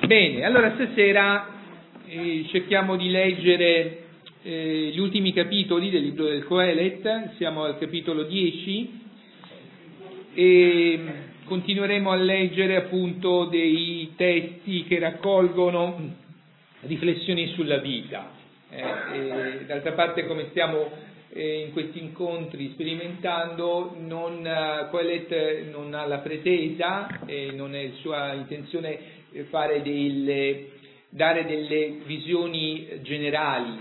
Bene, allora stasera cerchiamo di leggere gli ultimi capitoli del libro del Coelet. Siamo al capitolo 10 e continueremo a leggere appunto dei testi che raccolgono riflessioni sulla vita. D'altra parte, come stiamo in questi incontri sperimentando, Coelet non ha la pretesa e non è sua intenzione dare delle visioni generali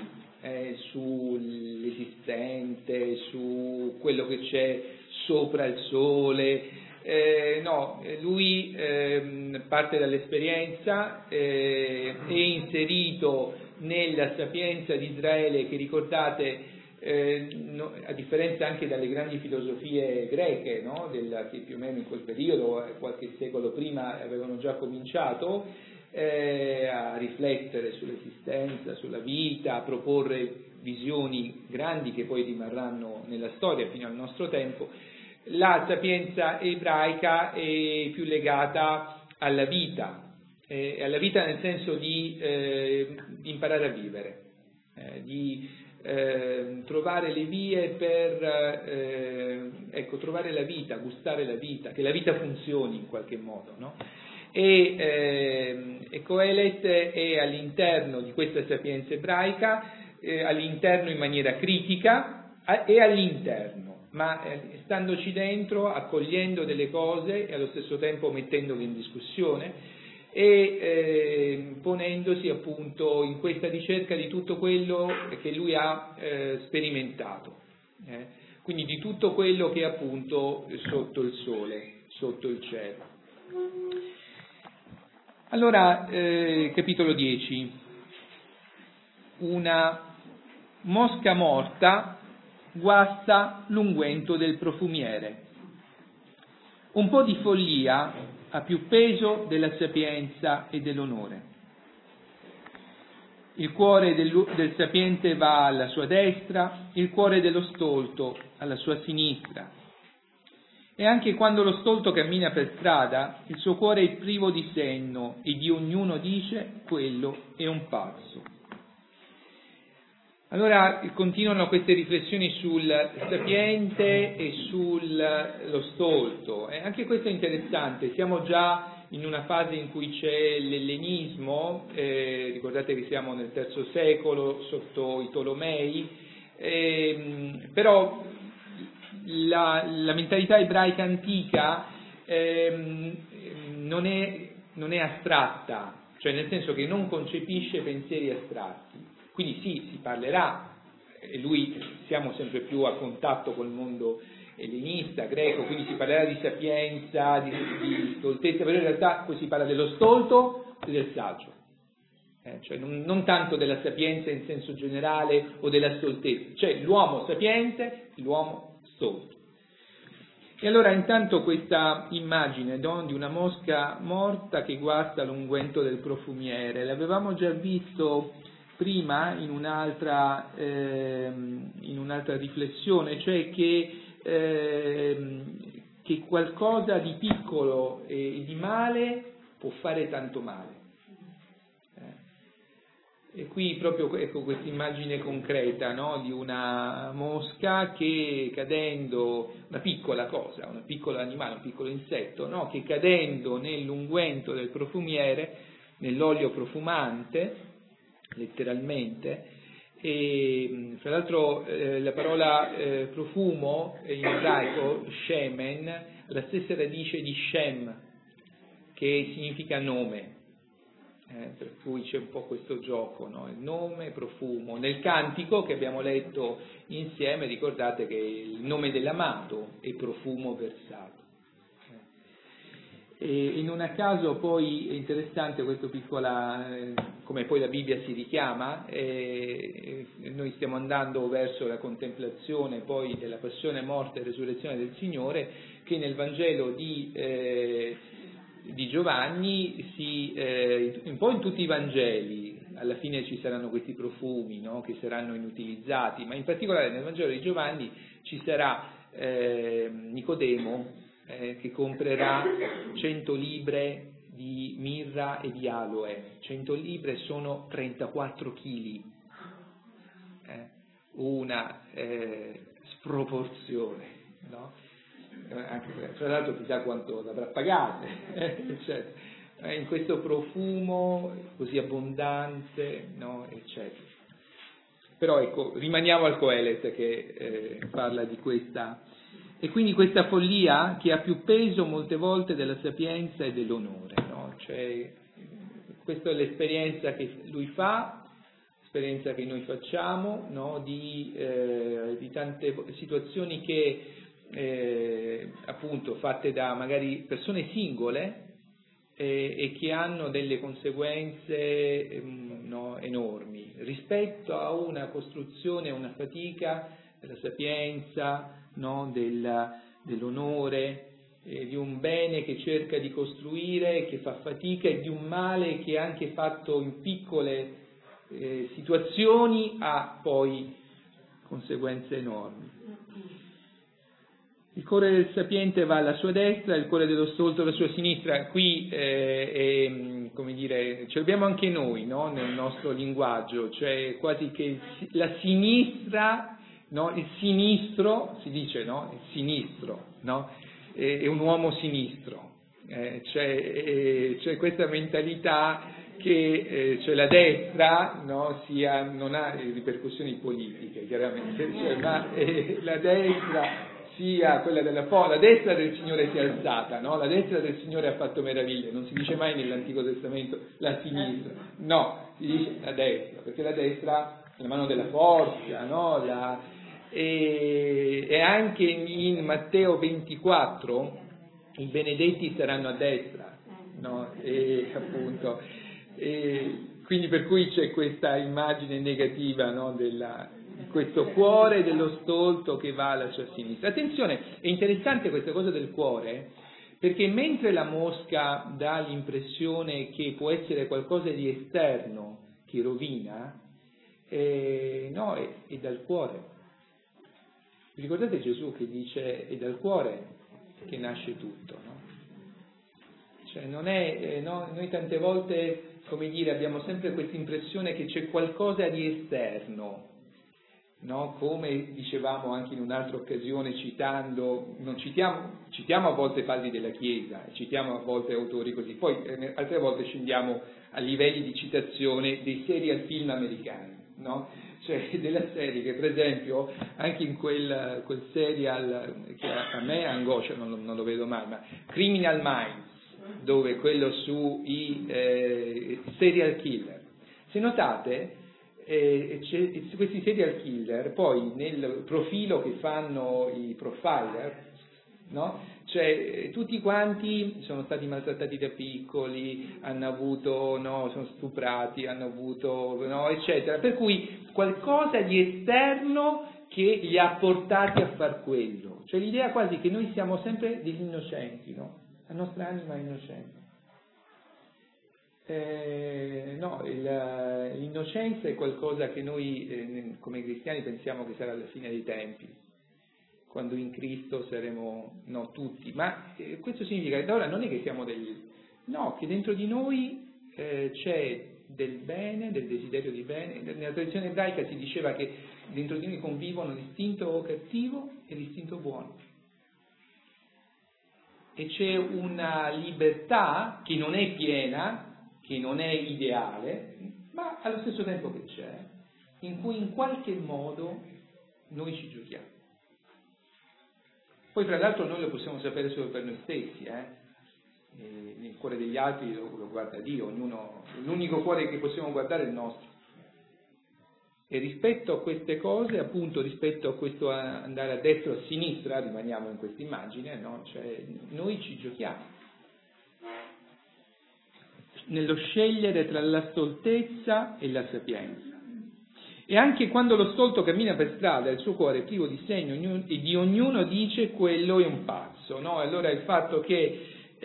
sull'esistente, su quello che c'è sopra il sole. Lui parte dall'esperienza, è inserito nella sapienza di Israele che, ricordate, a differenza anche dalle grandi filosofie greche, che più o meno in quel periodo, qualche secolo prima, avevano già cominciato a riflettere sull'esistenza, sulla vita, a proporre visioni grandi che poi rimarranno nella storia fino al nostro tempo. La sapienza ebraica è più legata alla vita nel senso di imparare a vivere, di trovare le vie per trovare la vita, gustare la vita, che la vita funzioni in qualche modo, E Coelet è all'interno di questa sapienza ebraica, all'interno in maniera critica e all'interno, ma standoci dentro, accogliendo delle cose e allo stesso tempo mettendole in discussione e ponendosi appunto in questa ricerca di tutto quello che lui ha sperimentato, quindi di tutto quello che è appunto sotto il sole, sotto il cielo. Allora, capitolo 10. Una mosca morta guasta l'unguento del profumiere. Un po' di follia ha più peso della sapienza e dell'onore. Il cuore del sapiente va alla sua destra, il cuore dello stolto alla sua sinistra. E anche quando lo stolto cammina per strada, il suo cuore è privo di senno e di ognuno dice: quello è un pazzo. Allora continuano queste riflessioni sul sapiente e sullo stolto. Anche questo è interessante. Siamo già in una fase in cui c'è l'ellenismo, ricordate che siamo nel III secolo sotto i Tolomei, però la mentalità ebraica antica non è astratta, cioè nel senso che non concepisce pensieri astratti. Quindi sì, si parlerà, e siamo sempre più a contatto col mondo ellenista, greco, quindi si parlerà di sapienza, di stoltezza, però in realtà poi si parla dello stolto e del saggio, cioè non tanto della sapienza in senso generale o della stoltezza, cioè l'uomo sapiente e l'uomo stolto. E allora intanto questa immagine di una mosca morta che guasta l'unguento del profumiere, l'avevamo già visto prima in un'altra riflessione, cioè che qualcosa di piccolo e di male può fare tanto male. E qui proprio questa immagine concreta, di una mosca che cadendo, una piccola cosa, un piccolo animale, un piccolo insetto, che cadendo nell'unguento del profumiere, nell'olio profumante, letteralmente, e fra l'altro la parola profumo in ebraico, shemen, ha la stessa radice di shem, che significa nome. Per cui c'è un po' questo gioco, il nome, profumo. Nel cantico che abbiamo letto insieme, ricordate che il nome dell'amato è profumo versato. E in un caso poi è interessante questo piccola, come poi la Bibbia si richiama, noi stiamo andando verso la contemplazione poi della passione, morte e resurrezione del Signore, che nel Vangelo di Giovanni un po' in tutti i Vangeli alla fine ci saranno questi profumi, che saranno inutilizzati, ma in particolare nel Vangelo di Giovanni ci sarà Nicodemo che comprerà 100 libre di mirra e di aloe, 100 libbre sono 34 kg, una sproporzione, no? Anche, tra l'altro chissà quanto l'avrà pagato, eccetera. In questo profumo così abbondante, no? Eccetera. Però ecco, rimaniamo al Coelet che parla di questa, e quindi questa follia che ha più peso molte volte della sapienza e dell'onore, no? Cioè, questa è l'esperienza che lui fa, l'esperienza che noi facciamo, no? Di tante situazioni che appunto fatte da magari persone singole e che hanno delle conseguenze no, enormi rispetto a una costruzione, a una fatica della sapienza, no, dell'onore, di un bene che cerca di costruire, che fa fatica, e di un male che anche fatto in piccole situazioni ha poi conseguenze enormi. Il cuore del sapiente va alla sua destra, il cuore dello stolto alla sua sinistra. Qui, come dire, ce l'abbiamo anche noi, no? Nel nostro linguaggio, cioè quasi che la sinistra, no? Il sinistro, si dice, no? Il sinistro, no? È un uomo sinistro. C'è questa mentalità che cioè la destra, no? Non ha ripercussioni politiche, chiaramente, cioè, ma la destra sia quella la destra del Signore si è alzata, no? La destra del Signore ha fatto meraviglie, non si dice mai nell'Antico Testamento la sinistra, no, si dice la destra, perché la destra è la mano della forza, no? E anche in Matteo 24 i benedetti saranno a destra, no? E appunto, quindi per cui c'è questa immagine negativa, no? Questo cuore dello stolto che va alla sua sinistra. Attenzione, è interessante questa cosa del cuore, perché mentre la mosca dà l'impressione che può essere qualcosa di esterno che rovina, no, è dal cuore. Vi ricordate Gesù che dice è dal cuore che nasce tutto, no? Cioè non è, no, noi tante volte, come dire, abbiamo sempre questa impressione che c'è qualcosa di esterno, no? Come dicevamo anche in un'altra occasione citando, citiamo a volte padri della Chiesa, citiamo a volte autori così, poi altre volte scendiamo a livelli di citazione dei serial film americani, no? Cioè della serie che per esempio anche in quel serial che a me angoscia, non lo vedo mai, ma Criminal Minds, dove quello sui serial killer. Se notate, questi serial killer poi nel profilo che fanno i profiler, no? Cioè tutti quanti sono stati maltrattati da piccoli, hanno avuto, no, sono stuprati, hanno avuto, no, eccetera, per cui qualcosa di esterno che li ha portati a far quello, cioè l'idea quasi che noi siamo sempre degli innocenti, no? La nostra anima è innocente. No, l'innocenza è qualcosa che noi come cristiani pensiamo che sarà la fine dei tempi, quando in Cristo saremo, no, tutti, ma questo significa che da ora non è che siamo no, che dentro di noi c'è del bene, del desiderio di bene. Nella tradizione ebraica si diceva che dentro di noi convivono l'istinto cattivo e l'istinto buono. E c'è una libertà che non è piena, che non è ideale, ma allo stesso tempo che c'è, in cui in qualche modo noi ci giochiamo. Poi tra l'altro noi lo possiamo sapere solo per noi stessi, nel cuore degli altri lo guarda Dio, l'unico cuore che possiamo guardare è il nostro. E rispetto a queste cose, appunto rispetto a questo andare a destra o a sinistra, rimaniamo in questa immagine, no? Cioè noi ci giochiamo. Nello scegliere tra la stoltezza e la sapienza. E anche quando lo stolto cammina per strada, il suo cuore è privo di segno e di ognuno dice quello è un pazzo, no? Allora il fatto che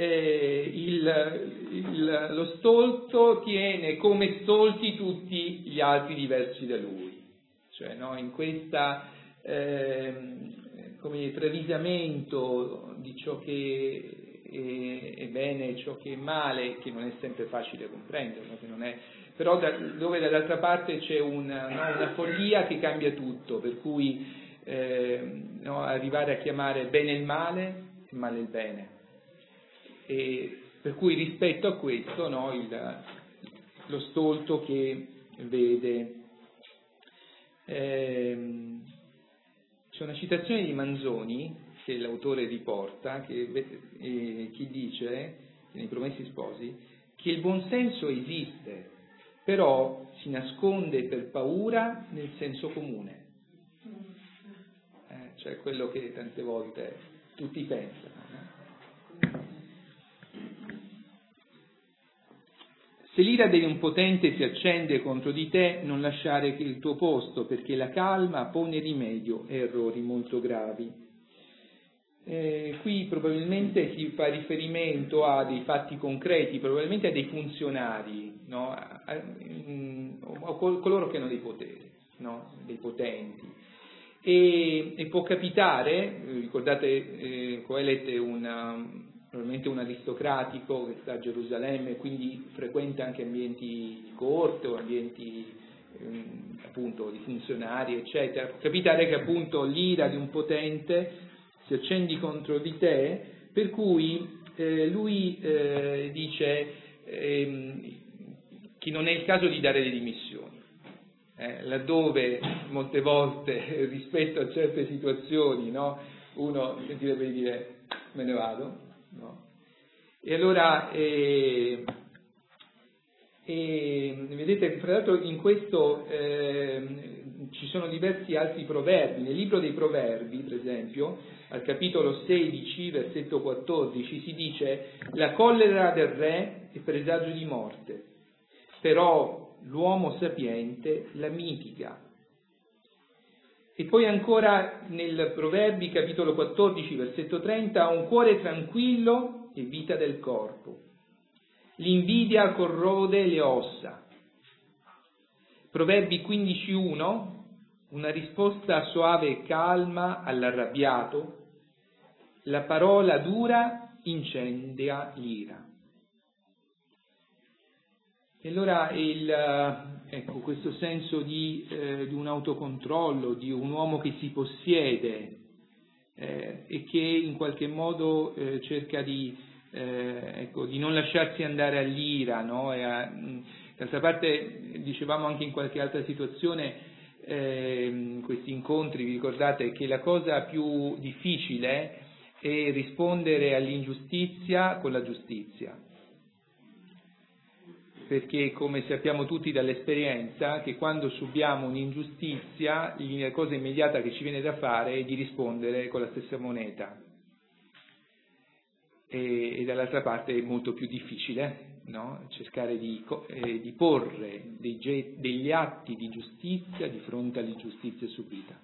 lo stolto tiene come stolti tutti gli altri diversi da lui, cioè no? In questa come travisamento di ciò che è bene e ciò che è male, che non è sempre facile comprenderlo, che non è, però dove dall'altra parte c'è una follia che cambia tutto, per cui arrivare a chiamare bene il male e male il bene. E per cui rispetto a questo lo stolto che vede. C'è una citazione di Manzoni che l'autore riporta, che dice nei Promessi Sposi che il buonsenso esiste, però si nasconde per paura nel senso comune, cioè quello che tante volte tutti pensano, no? Se l'ira di un potente si accende contro di te, non lasciare che il tuo posto, perché la calma pone rimedio a errori molto gravi. Qui probabilmente si fa riferimento a dei fatti concreti, probabilmente a dei funzionari, no? A coloro che hanno dei poteri, no? Dei potenti. E può capitare, ricordate, Coelet è probabilmente un aristocratico che sta a Gerusalemme, quindi frequenta anche ambienti di corte o ambienti appunto di funzionari, eccetera. Può capitare che appunto l'ira di un potente si accendi contro di te, per cui lui dice che non è il caso di dare le dimissioni. Laddove molte volte rispetto a certe situazioni, no, uno sentirebbe dire me ne vado, no? E allora vedete, fra l'altro in questo ci sono diversi altri proverbi. Nel libro dei Proverbi, per esempio, al capitolo 16, versetto 14, si dice: la collera del re è presagio di morte, però l'uomo sapiente la mitiga. E poi ancora nel Proverbi, capitolo 14, versetto 30, un cuore tranquillo è vita del corpo, l'invidia corrode le ossa. Proverbi 15.1, una risposta soave e calma all'arrabbiato, la parola dura incendia l'ira. E allora questo senso di un autocontrollo, di un uomo che si possiede e che in qualche modo cerca di non lasciarsi andare all'ira, no? D'altra parte, dicevamo anche in qualche altra situazione, questi incontri, vi ricordate che la cosa più difficile è rispondere all'ingiustizia con la giustizia. Perché, come sappiamo tutti dall'esperienza, che quando subiamo un'ingiustizia, la cosa immediata che ci viene da fare è di rispondere con la stessa moneta. E dall'altra parte è molto più difficile, no? Cercare di porre degli atti di giustizia di fronte all'ingiustizia subita.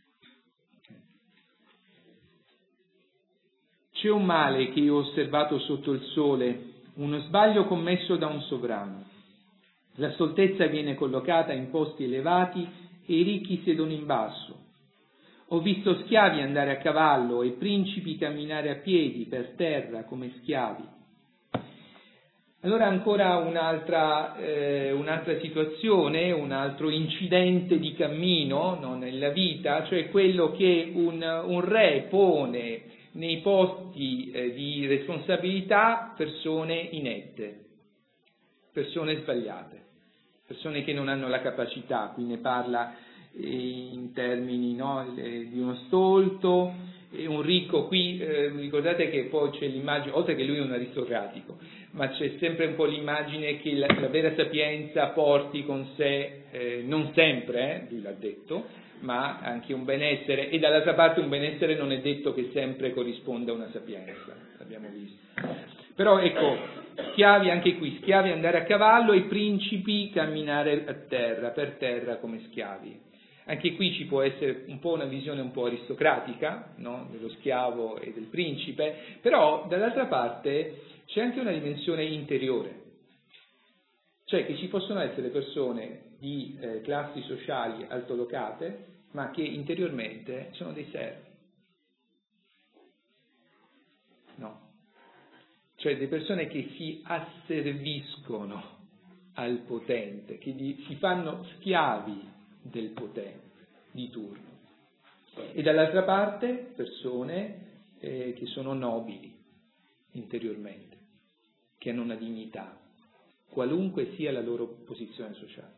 C'è un male che io ho osservato sotto il sole, uno sbaglio commesso da un sovrano. La stoltezza viene collocata in posti elevati e i ricchi siedono in basso. Ho visto schiavi andare a cavallo e principi camminare a piedi per terra come schiavi. Allora ancora un'altra situazione, un altro incidente di cammino, no, nella vita, cioè quello che un re pone nei posti di responsabilità persone inette, persone sbagliate, persone che non hanno la capacità. Qui ne parla in termini, no, di uno stolto, e un ricco. Qui ricordate che poi c'è l'immagine, oltre che lui è un aristocratico, ma c'è sempre un po' l'immagine che la vera sapienza porti con sé, non sempre, lui l'ha detto, ma anche un benessere, e dall'altra parte un benessere non è detto che sempre corrisponda a una sapienza, l'abbiamo visto. Però ecco, schiavi, anche qui, schiavi andare a cavallo e principi camminare a terra, per terra come schiavi. Anche qui ci può essere un po' una visione un po' aristocratica, no? Dello schiavo e del principe, però dall'altra parte c'è anche una dimensione interiore, cioè che ci possono essere persone di classi sociali altolocate, ma che interiormente sono dei servi. No. cioè le persone che si asserviscono al potente, che si fanno schiavi del potente di turno. E dall'altra parte persone che sono nobili interiormente, che hanno una dignità, qualunque sia la loro posizione sociale.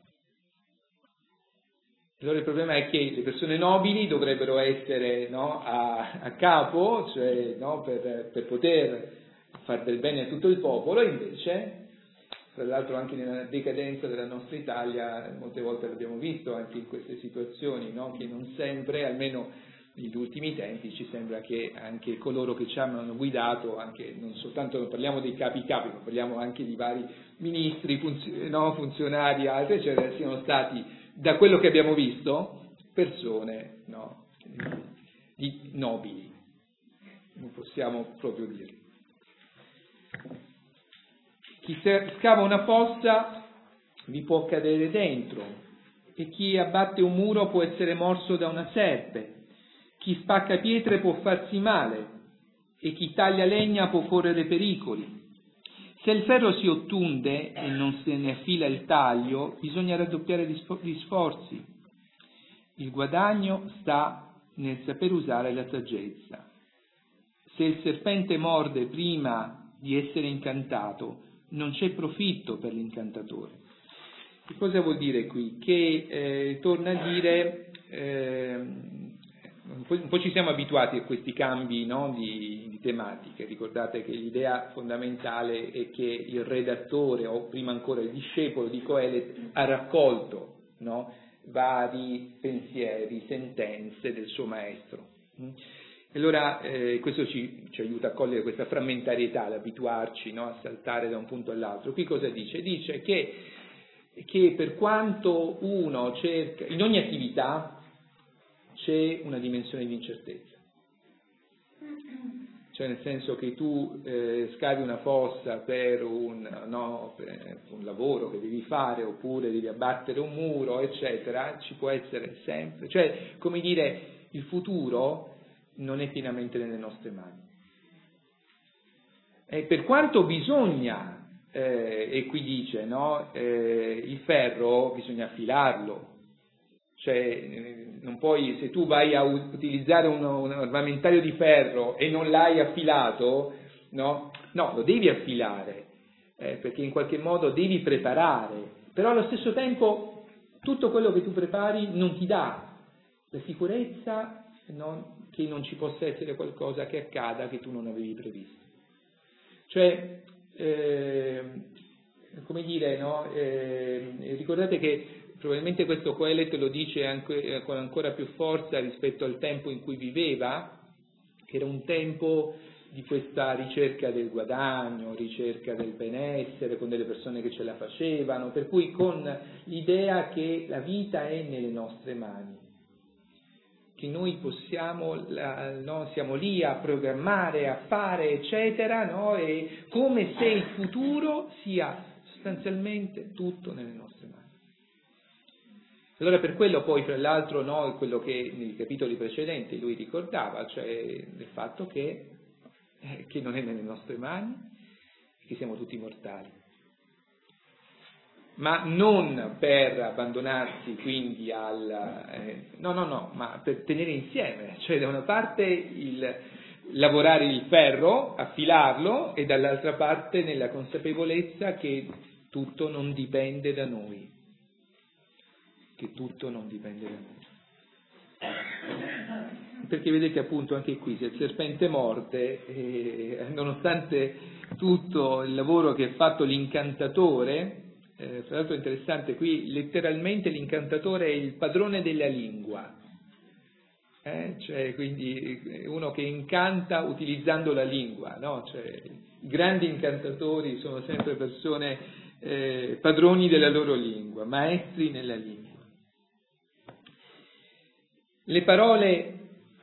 Allora il problema è che le persone nobili dovrebbero essere, no, a capo, cioè, no, per poter far del bene a tutto il popolo, e invece, tra l'altro anche nella decadenza della nostra Italia, molte volte l'abbiamo visto anche in queste situazioni, no, che non sempre, almeno negli ultimi tempi, ci sembra che anche coloro che ci hanno guidato, anche non soltanto, non parliamo dei capi, ma parliamo anche di vari ministri, funzionari, altri, eccetera, siano stati, da quello che abbiamo visto, persone, no, nobili, non possiamo proprio dirlo. Chi scava una fossa vi può cadere dentro, e chi abbatte un muro può essere morso da una serpe, chi spacca pietre può farsi male, e chi taglia legna può correre pericoli. Se il ferro si ottunde e non se ne affila il taglio, bisogna raddoppiare gli sforzi. Il guadagno sta nel saper usare la saggezza. Se il serpente morde prima di essere incantato, non c'è profitto per l'incantatore. Che cosa vuol dire qui? Che torna a dire, un po' ci siamo abituati a questi cambi, no, di tematiche. Ricordate che l'idea fondamentale è che il redattore, o prima ancora il discepolo di Coelet, ha raccolto, no, vari pensieri, sentenze del suo maestro. Allora questo ci aiuta a cogliere questa frammentarietà, ad abituarci, no, a saltare da un punto all'altro. Qui cosa dice? Dice che per quanto uno cerca, in ogni attività c'è una dimensione di incertezza. Cioè nel senso che tu scavi una fossa per un lavoro che devi fare, oppure devi abbattere un muro, eccetera, ci può essere sempre. Cioè, come dire, il futuro non è pienamente nelle nostre mani. E per quanto bisogna, e qui dice, no, il ferro bisogna affilarlo. Cioè, non puoi, se tu vai a utilizzare un armamentario di ferro e non l'hai affilato, no, lo devi affilare, perché in qualche modo devi preparare, però allo stesso tempo tutto quello che tu prepari non ti dà la sicurezza, no, che non ci possa essere qualcosa che accada che tu non avevi previsto. Cioè, come dire, no, ricordate che probabilmente questo Coelet lo dice anche con ancora più forza rispetto al tempo in cui viveva, che era un tempo di questa ricerca del guadagno, ricerca del benessere, con delle persone che ce la facevano, per cui con l'idea che la vita è nelle nostre mani, che noi possiamo, no, siamo lì a programmare, a fare, eccetera, no, e come se il futuro sia sostanzialmente tutto nelle nostre mani. Allora per quello poi, fra l'altro, no, quello che nei capitoli precedenti lui ricordava, cioè del fatto che non è nelle nostre mani, che siamo tutti mortali. Ma non per abbandonarsi quindi ma per tenere insieme, cioè da una parte lavorare il ferro, affilarlo, e dall'altra parte nella consapevolezza che tutto non dipende da noi. Che tutto non dipende da noi. Perché vedete appunto anche qui, se il serpente morde, nonostante tutto il lavoro che ha fatto l'incantatore, tra l'altro è interessante, qui letteralmente l'incantatore è il padrone della lingua, cioè quindi uno che incanta utilizzando la lingua, no? Cioè, i grandi incantatori sono sempre persone padroni della loro lingua, maestri nella lingua. Le parole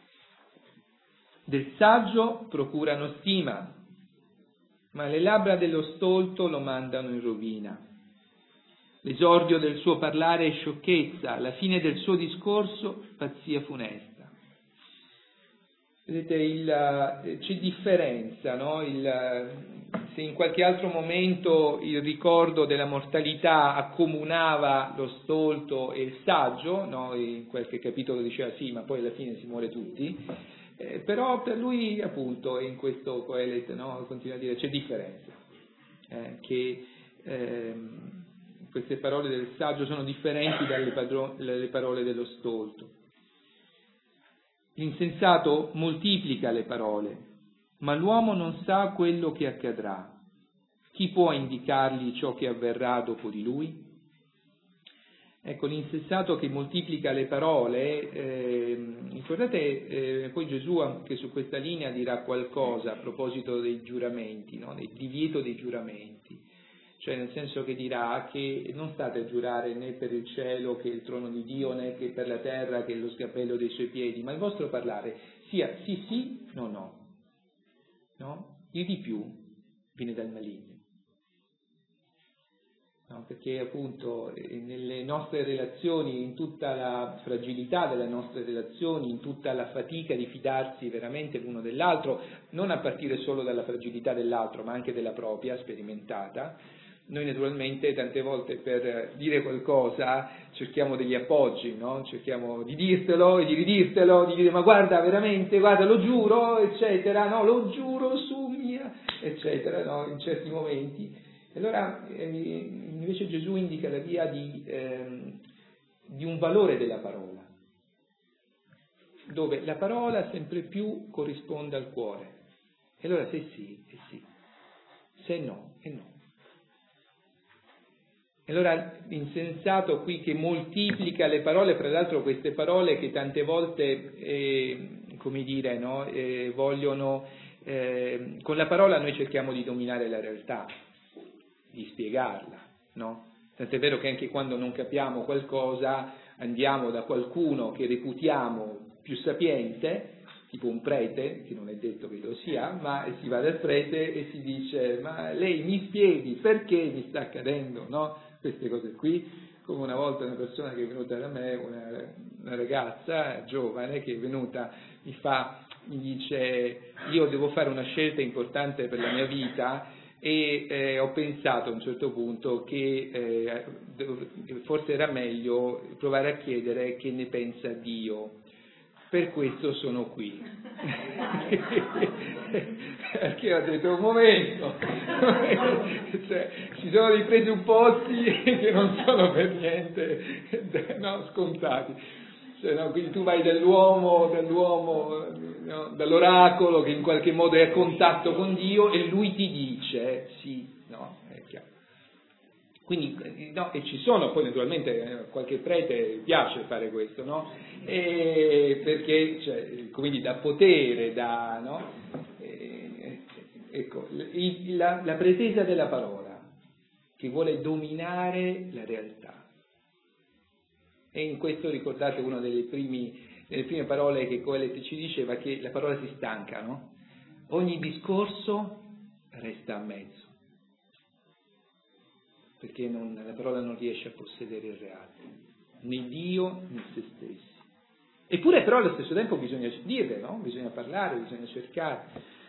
del saggio procurano stima, ma le labbra dello stolto lo mandano in rovina. L'esordio del suo parlare è sciocchezza, la fine del suo discorso pazzia funesta. Vedete, c'è differenza, no? se in qualche altro momento il ricordo della mortalità accomunava lo stolto e il saggio, no? In qualche capitolo diceva sì, ma poi alla fine si muore tutti, però per lui appunto, e in questo Coelet, no? Continua a dire c'è differenza, che queste parole del saggio sono differenti dalle parole dello stolto. L'insensato moltiplica le parole, ma l'uomo non sa quello che accadrà. Chi può indicargli ciò che avverrà dopo di lui? Ecco, l'insensato che moltiplica le parole, ricordate poi Gesù anche su questa linea dirà qualcosa a proposito dei giuramenti, no? Del divieto dei giuramenti, cioè nel senso che dirà che non state a giurare né per il cielo che è il trono di Dio, né che per la terra che è lo sgabello dei suoi piedi, ma il vostro parlare sia sì sì, no no, no? Il di più viene dal maligno. No, perché appunto nelle nostre relazioni, in tutta la fragilità delle nostre relazioni, in tutta la fatica di fidarsi veramente l'uno dell'altro, non a partire solo dalla fragilità dell'altro, ma anche della propria, sperimentata, noi naturalmente tante volte per dire qualcosa cerchiamo degli appoggi, no? Cerchiamo di dirtelo e di ridirtelo, di dire ma guarda veramente, guarda lo giuro, eccetera, no, lo giuro su mia, eccetera, no? In certi momenti. Allora invece Gesù indica la via di un valore della parola, dove la parola sempre più corrisponde al cuore. E allora se sì, è sì, se no, è no. E allora l'insensato qui che moltiplica le parole, fra l'altro queste parole che tante volte, come dire, no, vogliono, con la parola noi cerchiamo di dominare la realtà, di spiegarla, no? Tant'è vero che anche quando non capiamo qualcosa andiamo da qualcuno che reputiamo più sapiente, tipo un prete, che non è detto che lo sia, ma si va dal prete e si dice ma lei mi spieghi perché mi sta accadendo, no? Queste cose qui, come una volta una persona che è venuta da me, una ragazza giovane che è venuta, mi dice io devo fare una scelta importante per la mia vita e ho pensato a un certo punto che forse era meglio provare a chiedere che ne pensa Dio. Per questo sono qui. Perché ho detto un momento, cioè, ci sono dei presupposti che non sono per niente scontati. Cioè, no, quindi tu vai dall'uomo, no, dall'oracolo che in qualche modo è a contatto con Dio e lui ti dice sì, no, è chiaro. Quindi, no, e ci sono, poi naturalmente qualche prete piace fare questo, no? Perché, cioè, quindi dà potere, no? Ecco, la pretesa della parola che vuole dominare la realtà. E in questo ricordate una delle prime parole che Coelet ci diceva, che la parola si stanca, no? Ogni discorso resta a mezzo, perché la parola non riesce a possedere il reale, né Dio né se stessi. Eppure però allo stesso tempo bisogna dirle, no? Bisogna parlare, bisogna cercare.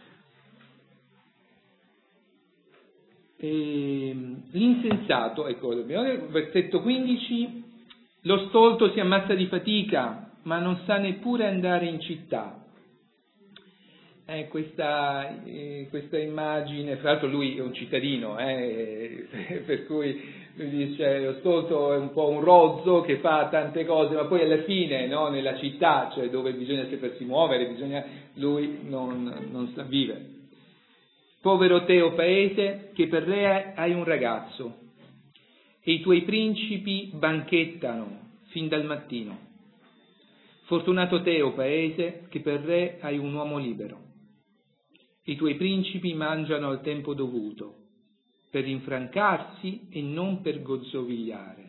L'insensato, ecco, versetto 15, lo stolto si ammazza di fatica, ma non sa neppure andare in città. Questa immagine, fra l'altro lui è un cittadino, per cui lui dice lo stolto è un po' un rozzo che fa tante cose, ma poi alla fine, no, nella città, cioè dove bisogna sapersi muovere, lui non sa vivere. Povero te, o paese, che per re hai un ragazzo, e i tuoi principi banchettano fin dal mattino. Fortunato te, o paese, che per re hai un uomo libero. I tuoi principi mangiano al tempo dovuto, per rinfrancarsi e non per gozzovigliare.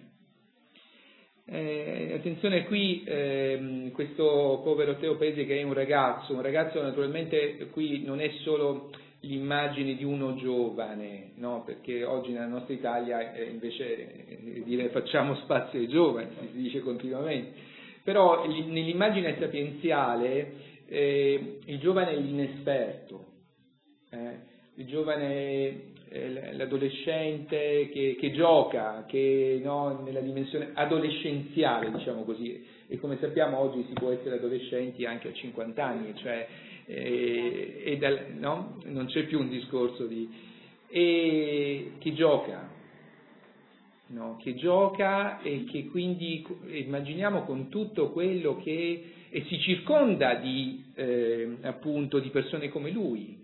Attenzione qui, questo povero te, o paese, che è un ragazzo naturalmente qui non è solo l'immagine di uno giovane, no? Perché oggi nella nostra Italia invece dire facciamo spazio ai giovani, si dice continuamente, però nell'immagine sapienziale il giovane è l'inesperto, il giovane, l'adolescente che gioca, che no, nella dimensione adolescenziale, diciamo così, e come sappiamo oggi si può essere adolescenti anche a 50 anni, cioè no? Non c'è più un discorso che gioca, no? Che gioca e che quindi immaginiamo con tutto quello che e si circonda appunto di persone come lui,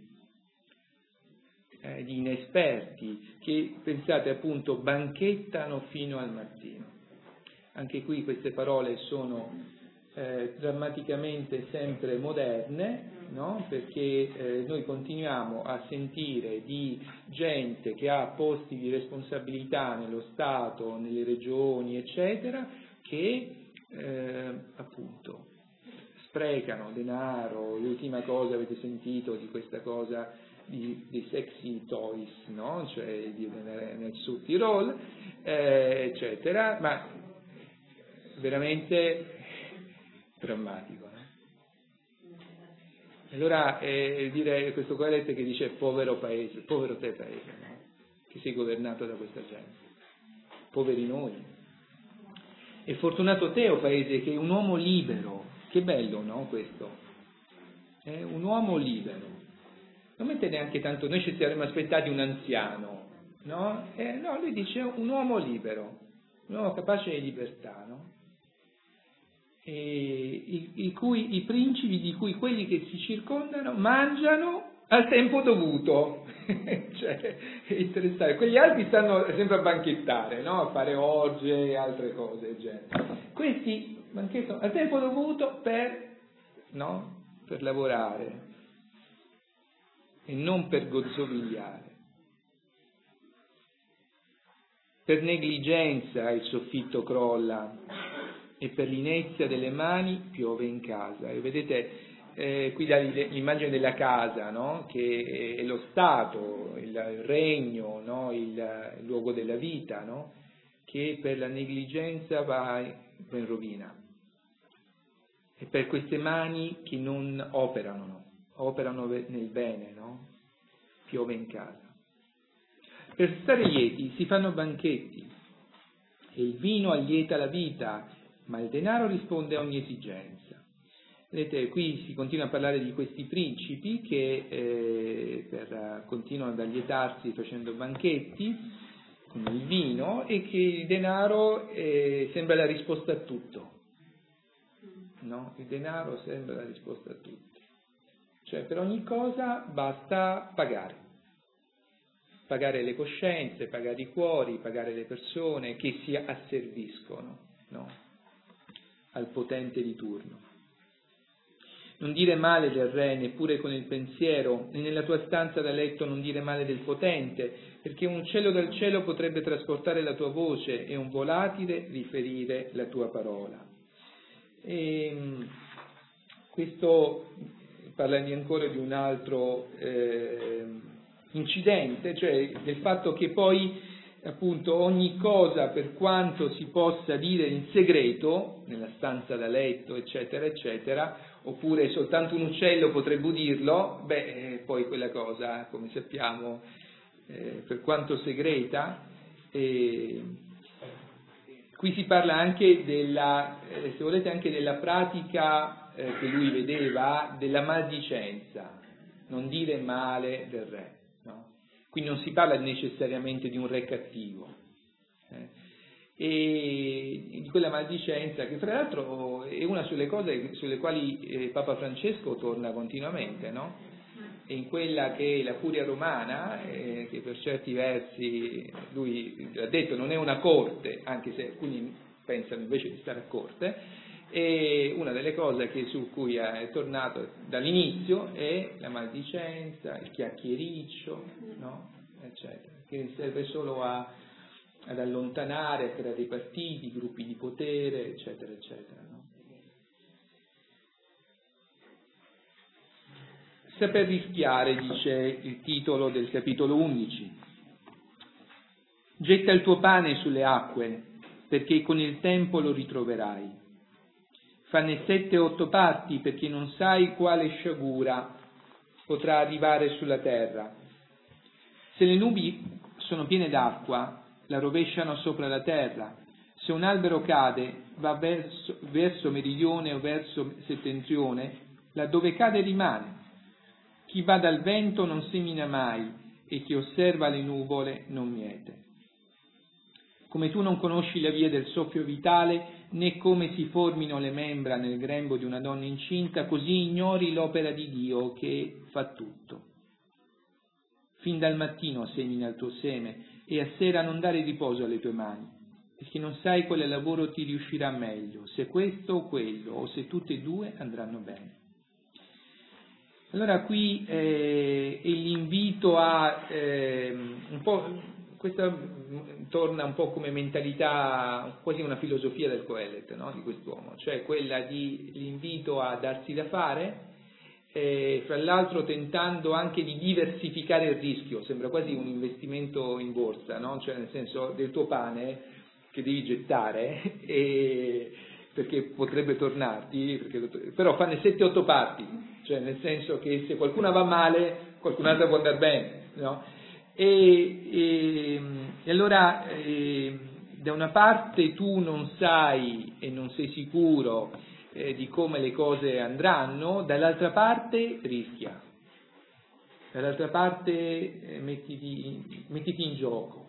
di inesperti, che pensate appunto banchettano fino al mattino. Anche qui queste parole sono drammaticamente sempre moderne, no? Perché noi continuiamo a sentire di gente che ha posti di responsabilità nello Stato, nelle regioni, eccetera, che appunto sprecano denaro. L'ultima cosa avete sentito di questa cosa dei sexy toys, no? Cioè nel Sud Tirol, eccetera, ma veramente drammatico. Allora dire questo Coelete che dice povero paese, povero te paese, no? Che sei governato da questa gente, poveri noi. E fortunato te, o paese, che è un uomo libero. Che bello, no? Questo è un uomo libero. Non mette neanche tanto, noi ci saremmo aspettati un anziano, no? No, lui dice un uomo libero, un uomo capace di libertà, no? I principi di cui quelli che si circondano mangiano al tempo dovuto. Cioè, è interessante. Quegli altri stanno sempre a banchettare, no? A fare orge e altre cose del genere. Questi banchettano al tempo dovuto per lavorare e non per gozzovigliare. Per negligenza il soffitto crolla e per l'inezia delle mani piove in casa. E vedete qui l'immagine della casa, no? Che è lo Stato, il regno, no? Il luogo della vita, no? Che per la negligenza va in rovina. E per queste mani che non operano, no? Operano nel bene, no? Piove in casa. Per stare lieti si fanno banchetti e il vino allieta la vita, ma il denaro risponde a ogni esigenza. Vedete, qui si continua a parlare di questi principi che continuano ad allietarsi facendo banchetti con il vino e che il denaro sembra la risposta a tutto. No? Il denaro sembra la risposta a tutto. Cioè per ogni cosa basta pagare. Pagare le coscienze, pagare i cuori, pagare le persone che si asserviscono, no? Al potente di turno. Non dire male del re neppure con il pensiero, e nella tua stanza da letto non dire male del potente, perché un uccello dal cielo potrebbe trasportare la tua voce e un volatile riferire la tua parola. Questo parla ancora di un altro incidente, cioè del fatto che poi appunto ogni cosa, per quanto si possa dire in segreto nella stanza da letto eccetera eccetera, oppure soltanto un uccello potrebbe udirlo, poi quella cosa, come sappiamo, per quanto segreta. Qui si parla anche se volete, anche della pratica che lui vedeva della maldicenza, non dire male del re. Qui non si parla necessariamente di un re cattivo, e di quella maldicenza che fra l'altro è una sulle cose sulle quali Papa Francesco torna continuamente, no? E in quella che è la curia romana, che per certi versi lui ha detto non è una corte, anche se alcuni pensano invece di stare a corte, e una delle cose su cui è tornato dall'inizio è la maldicenza, il chiacchiericcio, no? Eccetera, che serve solo ad allontanare, a creare partiti, gruppi di potere, eccetera, eccetera. No? Saper rischiare, dice il titolo del capitolo 11. Getta il tuo pane sulle acque, perché con il tempo lo ritroverai. Fanne 7 o 8 parti, perché non sai quale sciagura potrà arrivare sulla terra. Se le nubi sono piene d'acqua, la rovesciano sopra la terra. Se un albero cade, va verso meridione o verso settentrione, laddove cade rimane. Chi va dal vento non semina mai, e chi osserva le nuvole non miete. Come tu non conosci la via del soffio vitale, né come si formino le membra nel grembo di una donna incinta, così ignori l'opera di Dio che fa tutto. Fin dal mattino semina il tuo seme, e a sera non dare riposo alle tue mani, perché non sai quale lavoro ti riuscirà meglio, se questo o quello, o se tutte e due andranno bene. Allora qui è l'invito a un po', questa torna un po' come mentalità, quasi una filosofia del Coelet, no? Di quest'uomo, cioè quella di l'invito a darsi da fare, fra l'altro tentando anche di diversificare il rischio. Sembra quasi un investimento in borsa, no? Cioè nel senso del tuo pane che devi gettare, perché potrebbe tornarti, però fanne 7-8 parti, cioè nel senso che se qualcuna va male, qualcun'altra può andare bene, no? E allora da una parte tu non sai e non sei sicuro di come le cose andranno, dall'altra parte rischia, dall'altra parte mettiti in gioco,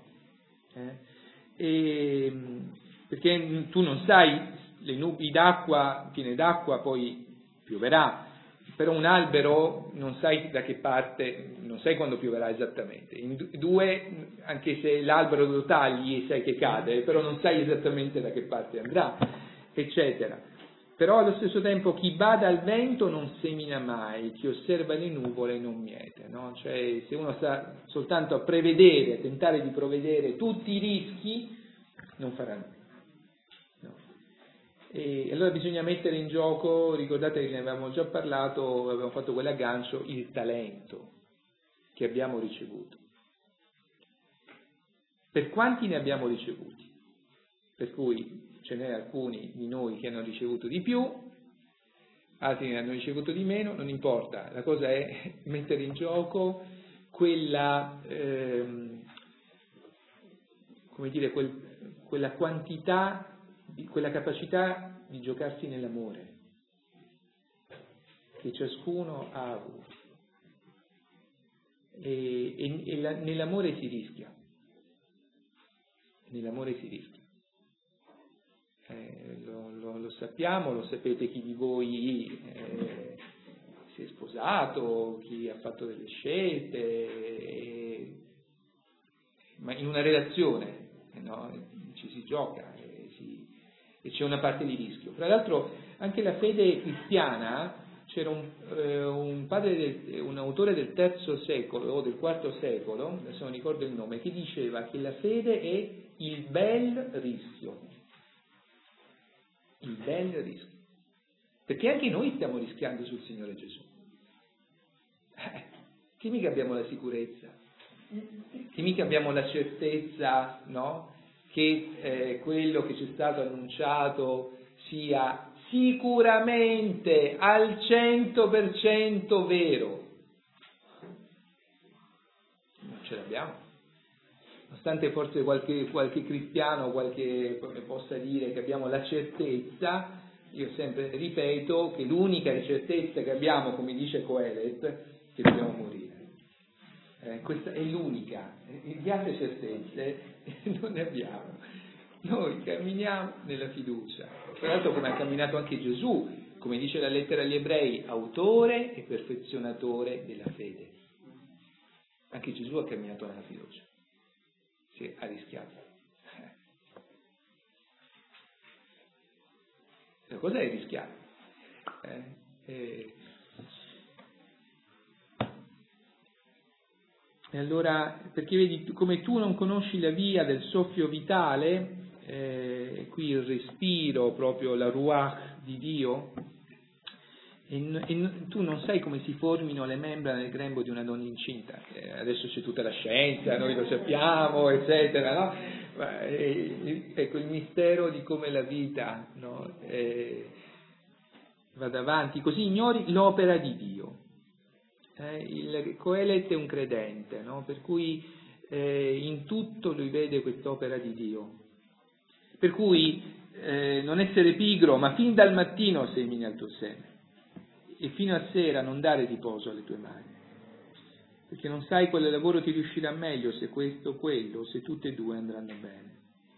perché tu non sai, le nubi d'acqua, piene d'acqua, poi pioverà, però un albero non sai da che parte, non sai quando pioverà esattamente. In due, anche se l'albero lo tagli sai che cade, però non sai esattamente da che parte andrà, eccetera. Però allo stesso tempo chi bada al vento non semina mai, chi osserva le nuvole non miete, no? Cioè se uno sta soltanto a prevedere, a tentare di prevedere tutti i rischi, non farà nulla. No. E allora bisogna mettere in gioco, ricordate che ne avevamo già parlato, avevamo fatto quell'aggancio, il talento che abbiamo ricevuto. Per quanti ne abbiamo ricevuti? Per cui ce n'è alcuni di noi che hanno ricevuto di più, altri ne hanno ricevuto di meno, non importa, la cosa è mettere in gioco quella, come dire, quella quantità, quella capacità di giocarsi nell'amore che ciascuno ha avuto. E nell'amore si rischia. Nell'amore si rischia. Lo sappiamo, lo sapete chi di voi si è sposato, chi ha fatto delle scelte, ma in una relazione, no? Ci si gioca e c'è una parte di rischio. Tra l'altro anche la fede cristiana, c'era un autore del III secolo o del IV secolo, adesso non ricordo il nome, che diceva che la fede è il bel rischio. Il bel rischio, perché anche noi stiamo rischiando sul Signore Gesù, che mica abbiamo la sicurezza, che mica abbiamo la certezza, no? Che quello che ci è stato annunciato sia sicuramente al 100% vero. Non ce l'abbiamo. Nonostante forse qualche cristiano possa dire che abbiamo la certezza, io sempre ripeto che l'unica certezza che abbiamo, come dice Coelet, è che dobbiamo morire. Questa è l'unica. Le altre certezze non ne abbiamo. Noi camminiamo nella fiducia. Tra l'altro come ha camminato anche Gesù, come dice la lettera agli Ebrei, autore e perfezionatore della fede. Anche Gesù ha camminato nella fiducia. Si ha rischiato. La cosa è rischiare. E allora, perché vedi, come tu non conosci la via del soffio vitale, qui il respiro, proprio la ruach di Dio, e tu non sai come si formino le membra nel grembo di una donna incinta. Adesso c'è tutta la scienza, noi lo sappiamo, eccetera, no? Ma, ecco il mistero di come la vita, no? Va avanti, così ignori l'opera di Dio. Il Coelet è un credente, no? Per cui in tutto lui vede quest'opera di Dio. Per cui non essere pigro, ma fin dal mattino semini al tuo seme e fino a sera non dare riposo alle tue mani, perché non sai quale lavoro ti riuscirà meglio, se questo o quello, se tutte e due andranno bene.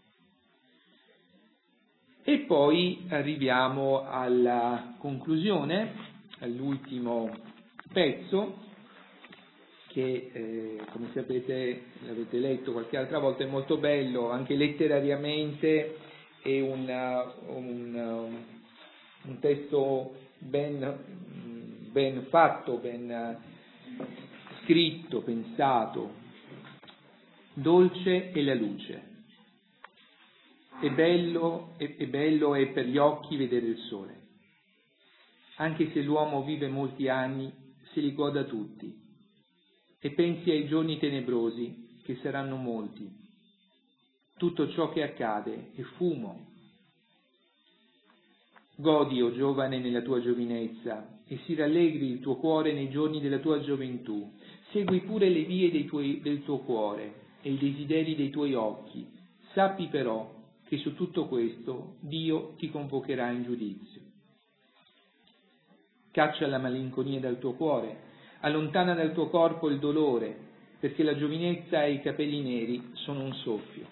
E poi arriviamo alla conclusione, all'ultimo pezzo, che come sapete, l'avete letto qualche altra volta, è molto bello, anche letterariamente è un testo ben fatto, ben scritto, pensato. Dolce è la luce. È bello è per gli occhi vedere il sole. Anche se l'uomo vive molti anni, se li goda tutti. E pensi ai giorni tenebrosi, che saranno molti. Tutto ciò che accade è fumo. Godi, o giovane, nella tua giovinezza, e si rallegri il tuo cuore nei giorni della tua gioventù. Segui pure le vie del tuo cuore e i desideri dei tuoi occhi. Sappi però che su tutto questo Dio ti convocherà in giudizio. Caccia la malinconia dal tuo cuore, allontana dal tuo corpo il dolore, perché la giovinezza e i capelli neri sono un soffio.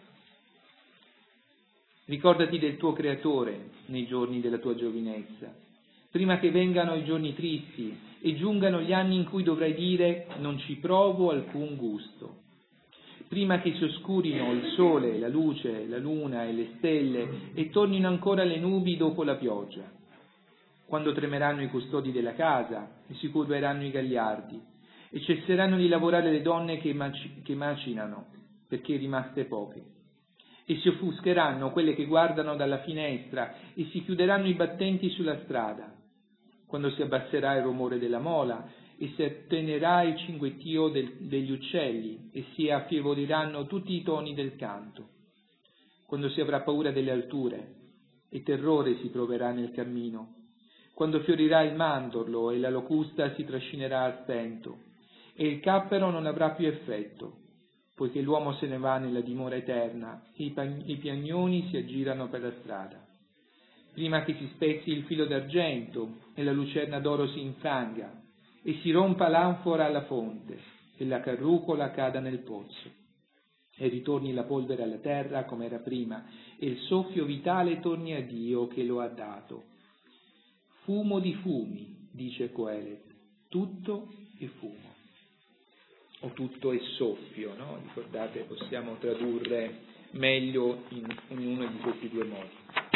Ricordati del tuo Creatore nei giorni della tua giovinezza, prima che vengano i giorni tristi e giungano gli anni in cui dovrai dire non ci provo alcun gusto. Prima che si oscurino il sole, la luce, la luna e le stelle e tornino ancora le nubi dopo la pioggia. Quando tremeranno i custodi della casa e si curveranno i gagliardi e cesseranno di lavorare le donne che macinano, perché rimaste poche. E si offuscheranno quelle che guardano dalla finestra e si chiuderanno i battenti sulla strada. Quando si abbasserà il rumore della mola e si attenerà il cinguettio degli uccelli e si affieoliranno tutti i toni del canto. Quando si avrà paura delle alture e terrore si proverà nel cammino. Quando fiorirà il mandorlo e la locusta si trascinerà a stento e il cappero non avrà più effetto, poiché l'uomo se ne va nella dimora eterna e i piagnoni si aggirano per la strada. Prima che si spezzi il filo d'argento e la lucerna d'oro si infranga e si rompa l'anfora alla fonte e la carrucola cada nel pozzo e ritorni la polvere alla terra come era prima e il soffio vitale torni a Dio che lo ha dato. Fumo di fumi, dice Coelet, tutto è fumo. O tutto è soffio, no? Ricordate, possiamo tradurre meglio in ognuno di questi due modi.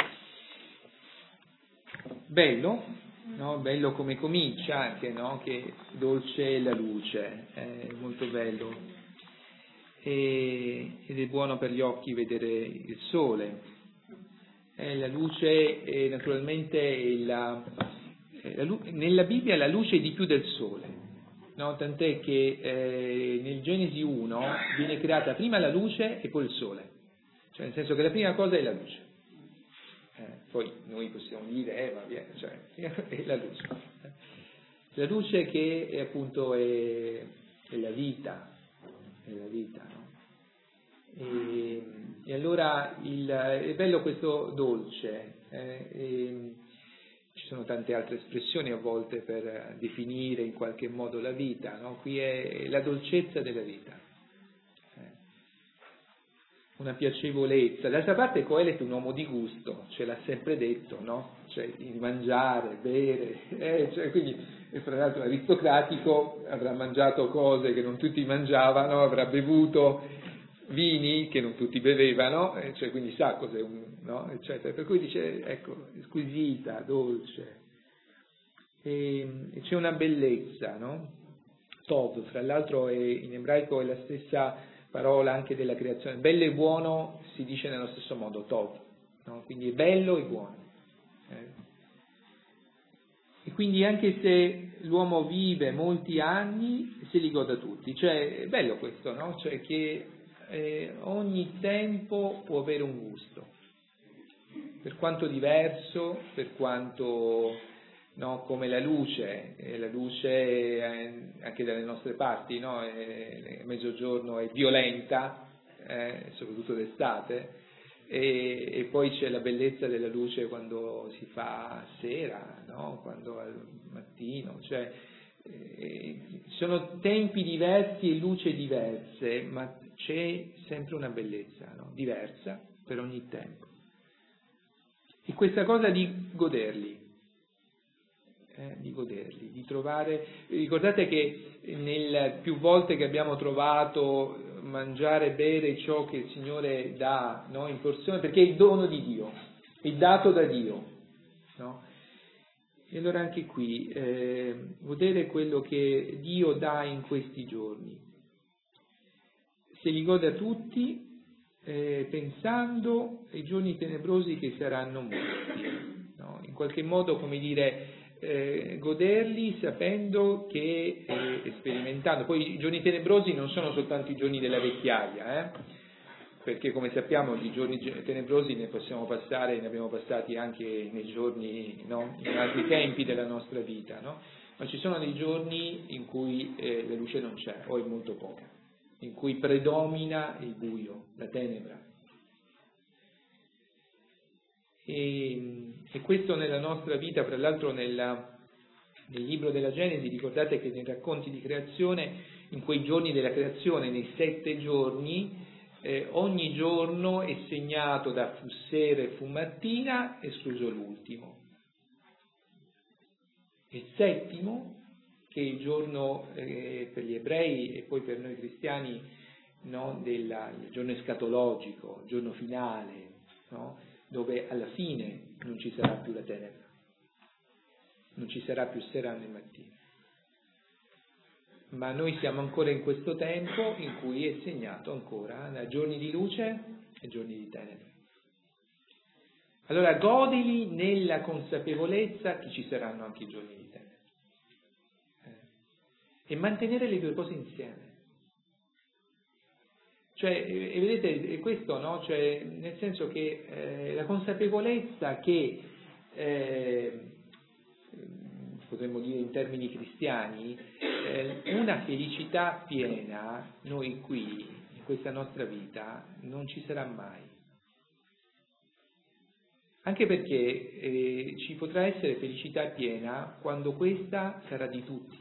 Bello, no? Bello come comincia anche, no? Che dolce è la luce, è molto bello. Ed è buono per gli occhi vedere il sole. La luce naturalmente nella Bibbia la luce è di più del sole. No, tant'è che nel Genesi 1 viene creata prima la luce e poi il sole, cioè nel senso che la prima cosa è la luce, poi noi possiamo dire va bene, cioè è la luce che è appunto è la vita, no? E allora è bello questo dolce, ci sono tante altre espressioni a volte per definire in qualche modo la vita, no? Qui è la dolcezza della vita, una piacevolezza. D'altra parte Coelet è un uomo di gusto, ce l'ha sempre detto, no? Cioè di mangiare, bere, cioè, quindi fra l'altro aristocratico, avrà mangiato cose che non tutti mangiavano, avrà bevuto vini che non tutti bevevano, cioè quindi sa cos'è no? Eccetera. Per cui dice, ecco, squisita, dolce, e c'è una bellezza, no? Tov, fra l'altro in ebraico è la stessa parola anche della creazione. Bello e buono si dice nello stesso modo, Tov, no? Quindi è bello e buono. E quindi anche se l'uomo vive molti anni, se li goda tutti. Cioè, è bello questo, no? Cioè che ogni tempo può avere un gusto, per quanto diverso, per quanto no? Come la luce anche dalle nostre parti, no? Mezzogiorno è violenta, soprattutto d'estate, e poi c'è la bellezza della luce quando si fa sera, no? Quando al mattino, cioè sono tempi diversi e luce diverse, ma c'è sempre una bellezza, no? Diversa per ogni tempo. E questa cosa di goderli, di trovare. Ricordate che più volte che abbiamo trovato mangiare e bere ciò che il Signore dà, no? In porzione, perché è il dono di Dio, è dato da Dio, no? E allora anche qui godere quello che Dio dà in questi giorni. Se li goda tutti, pensando ai giorni tenebrosi che saranno molti, no? In qualche modo, come dire, goderli sapendo che, sperimentando, poi i giorni tenebrosi non sono soltanto i giorni della vecchiaia, perché come sappiamo di giorni tenebrosi ne possiamo passare, ne abbiamo passati anche nei giorni, no? In altri tempi della nostra vita, no? Ma ci sono dei giorni in cui la luce non c'è, o è molto poca, in cui predomina il buio, la tenebra. E questo nella nostra vita, fra l'altro nel libro della Genesi, ricordate che nei racconti di creazione, in quei giorni della creazione, nei 7 giorni, ogni giorno è segnato da fu sera e fu mattina, escluso l'ultimo. E il settimo, che è il giorno per gli ebrei e poi per noi cristiani, no, il giorno escatologico, il giorno finale, no, dove alla fine non ci sarà più la tenebra, non ci sarà più sera né mattina. Ma noi siamo ancora in questo tempo in cui è segnato ancora da giorni di luce e giorni di tenebre. Allora godili nella consapevolezza che ci saranno anche i giorni di tenebre. E mantenere le due cose insieme. Cioè, e vedete, è questo, no? Cioè, nel senso che la consapevolezza che, potremmo dire in termini cristiani, una felicità piena, noi qui, in questa nostra vita, non ci sarà mai. Anche perché ci potrà essere felicità piena quando questa sarà di tutti.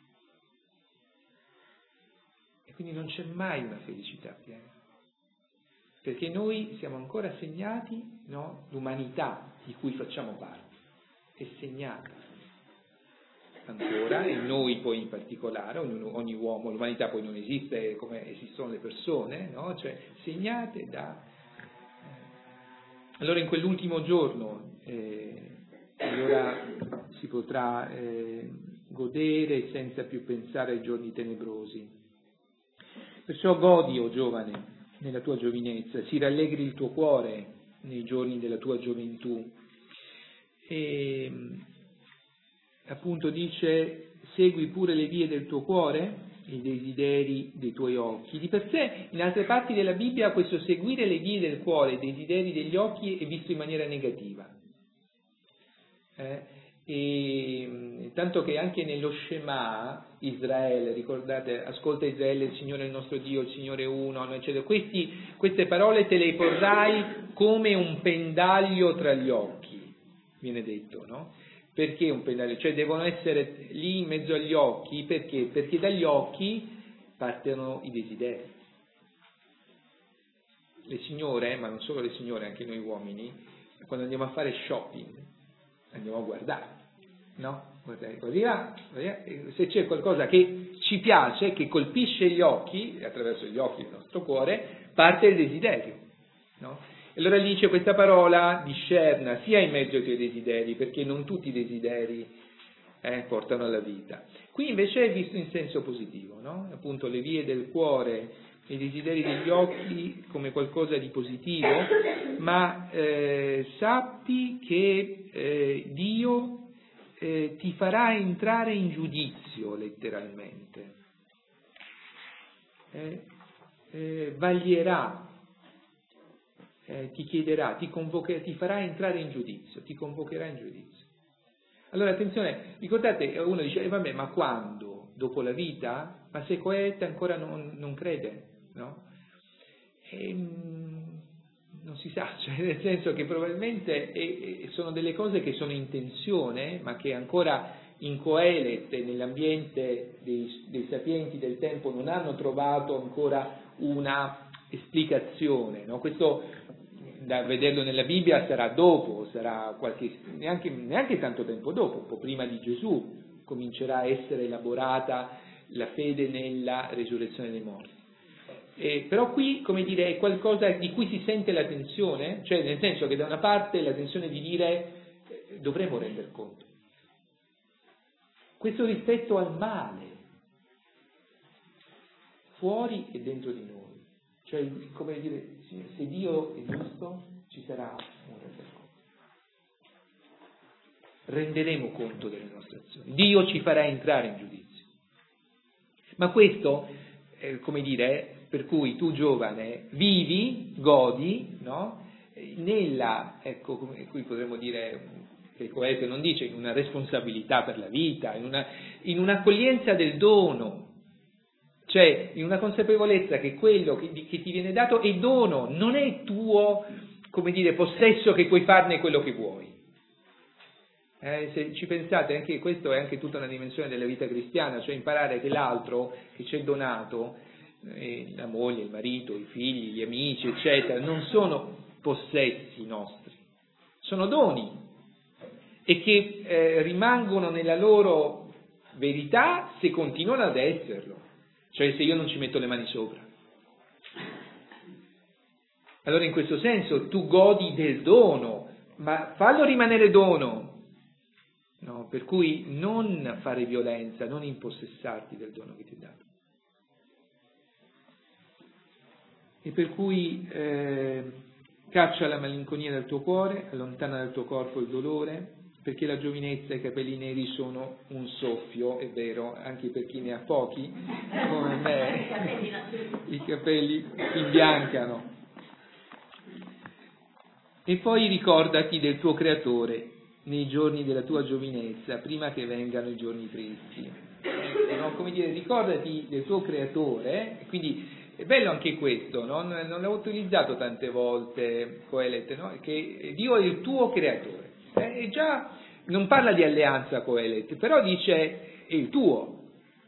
E quindi non c'è mai una felicità piena. Perché noi siamo ancora segnati, no? L'umanità di cui facciamo parte è segnata ancora, e noi poi in particolare, ogni uomo, l'umanità poi non esiste come esistono le persone, no? Cioè segnate da... Allora in quell'ultimo giorno allora si potrà godere senza più pensare ai giorni tenebrosi. Perciò godi, o giovane, nella tua giovinezza, si rallegri il tuo cuore nei giorni della tua gioventù. E appunto dice: segui pure le vie del tuo cuore, i desideri dei tuoi occhi. Di per sé, in altre parti della Bibbia, questo seguire le vie del cuore, i desideri degli occhi, è visto in maniera negativa. E tanto che anche nello Shema Israele, ricordate, ascolta Israele, il Signore è il nostro Dio, il Signore è uno, eccetera. Queste parole te le porrai come un pendaglio tra gli occhi, viene detto, no? Perché un pendaglio? Cioè devono essere lì in mezzo agli occhi, perché? Perché dagli occhi partono i desideri. Le signore, ma non solo le signore, anche noi uomini, quando andiamo a fare shopping, andiamo a guardare, no? Così là, se c'è qualcosa che ci piace, che colpisce gli occhi, e attraverso gli occhi del nostro cuore, parte il desiderio, no? E allora lì c'è questa parola, discerna, sia in mezzo ai tuoi desideri, perché non tutti i desideri portano alla vita. Qui invece è visto in senso positivo, no? Appunto le vie del cuore, i desideri degli occhi come qualcosa di positivo, ma sappi che Dio ti farà entrare in giudizio, letteralmente. Vaglierà, ti chiederà, ti farà entrare in giudizio, ti convocherà in giudizio. Allora attenzione, ricordate, uno dice, vabbè, ma quando? Dopo la vita? Ma se Coelette ancora non crede, no? Non si sa, cioè nel senso che probabilmente sono delle cose che sono in tensione, ma che ancora in Coelette, nell'ambiente dei sapienti del tempo, non hanno trovato ancora una esplicazione, no? Questo, da vederlo nella Bibbia, sarà dopo, sarà neanche tanto tempo dopo, un po' prima di Gesù, comincerà a essere elaborata la fede nella resurrezione dei morti. Però qui, come dire, è qualcosa di cui si sente la tensione, cioè nel senso che da una parte la tensione di dire dovremmo render conto. Questo rispetto al male, fuori e dentro di noi. Cioè, come dire, se Dio è giusto, ci sarà un render conto. Renderemo conto delle nostre azioni. Dio ci farà entrare in giudizio. Ma questo, come dire, per cui tu giovane vivi, godi, no? Nella, ecco, qui potremmo dire, che Coelho non dice, in una responsabilità per la vita, in un'accoglienza del dono, cioè in una consapevolezza che quello che ti viene dato è dono, non è tuo, come dire, possesso che puoi farne quello che vuoi. Se ci pensate, anche questo è anche tutta una dimensione della vita cristiana, cioè imparare che l'altro che ci è donato, la moglie, il marito, i figli, gli amici, eccetera, non sono possessi nostri, sono doni e che rimangono nella loro verità se continuano ad esserlo, cioè se io non ci metto le mani sopra. Allora in questo senso tu godi del dono, ma fallo rimanere dono. No, per cui non fare violenza, non impossessarti del dono che ti è dato. E per cui caccia la malinconia dal tuo cuore, allontana dal tuo corpo il dolore, perché la giovinezza e i capelli neri sono un soffio, è vero, anche per chi ne ha pochi, come me, i capelli si imbiancano. E poi ricordati del tuo Creatore nei giorni della tua giovinezza, prima che vengano i giorni tristi. No? Come dire, ricordati del tuo Creatore, quindi è bello anche questo, no? Non l'ho utilizzato tante volte Coelette, no? Che Dio è il tuo Creatore. E già non parla di alleanza Coelette, però dice è il tuo,